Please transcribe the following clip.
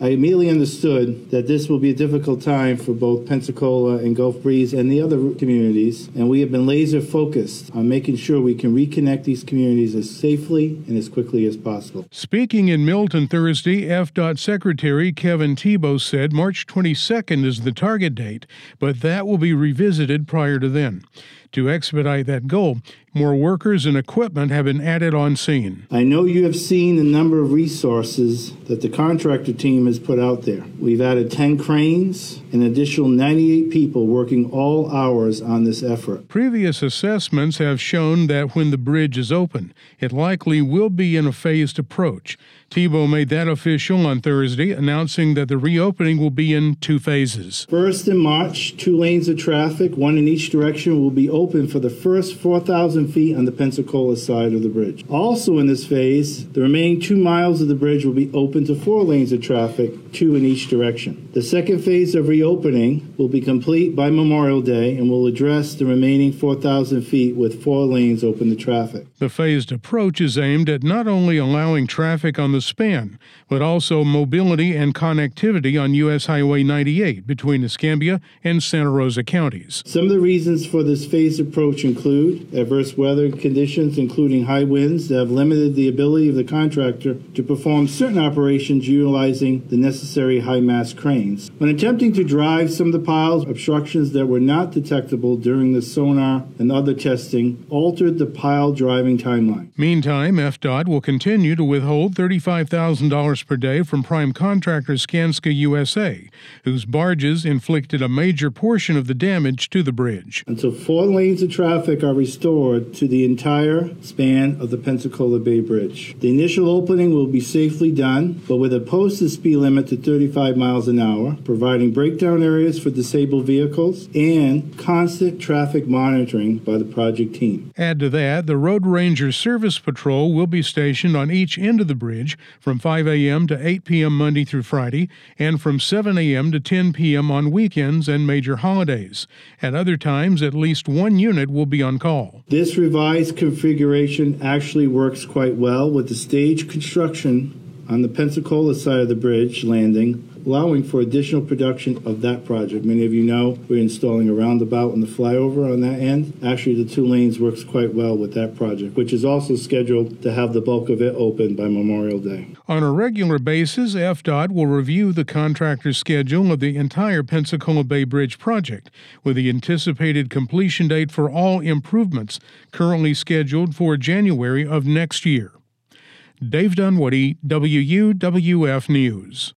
I immediately understood that this will be a difficult time for both Pensacola and Gulf Breeze and the other communities, and we have been laser focused on making sure we can reconnect these communities as safely and as quickly as possible. Speaking in Milton Thursday, FDOT Secretary Kevin Tebow said March 22nd is the target date, but that will be revisited prior to then. To expedite that goal, more workers and equipment have been added on scene. I know you have seen the number of resources that the contractor team has put out there. We've added 10 cranes, an additional 98 people working all hours on this effort. Previous assessments have shown that when the bridge is open, it likely will be in a phased approach. Tebow made that official on Thursday, announcing that the reopening will be in 2 phases. First, in March, 2 lanes of traffic, 1 in each direction, will be open for the first 4,000 feet on the Pensacola side of the bridge. Also in this phase, the remaining 2 miles of the bridge will be open to 4 lanes of traffic, 2 in each direction. The second phase of reopening will be complete by Memorial Day and will address the remaining 4,000 feet with 4 lanes open to traffic. The phased approach is aimed at not only allowing traffic on the span, but also mobility and connectivity on U.S. Highway 98 between Escambia and Santa Rosa counties. Some of the reasons for this phased approach include adverse weather conditions, including high winds that have limited the ability of the contractor to perform certain operations utilizing the necessary high-mast cranes. When attempting to drive some of the piles, obstructions that were not detectable during the sonar and other testing altered the pile driving timeline. Meantime, FDOT will continue to withhold $35,000 per day from prime contractor Skanska USA, whose barges inflicted a major portion of the damage to the bridge. Until 4 lanes of traffic are restored to the entire span of the Pensacola Bay Bridge. The initial opening will be safely done, but with a posted speed limit to 35 miles an hour, providing breakdown areas for disabled vehicles and constant traffic monitoring by the project team. Add to that, the Road Ranger Service Patrol will be stationed on each end of the bridge from 5 a.m. to 8 p.m. Monday through Friday and from 7 a.m. to 10 p.m. on weekends and major holidays. At other times, at least 1 unit will be on call. This revised configuration actually works quite well with the stage construction on the Pensacola side of the bridge landing, allowing for additional production of that project. Many of you know we're installing a roundabout and the flyover on that end. Actually, the 2 lanes works quite well with that project, which is also scheduled to have the bulk of it open by Memorial Day. On a regular basis, FDOT will review the contractor's schedule of the entire Pensacola Bay Bridge project, with the anticipated completion date for all improvements currently scheduled for January of next year. Dave Dunwoody, WUWF News.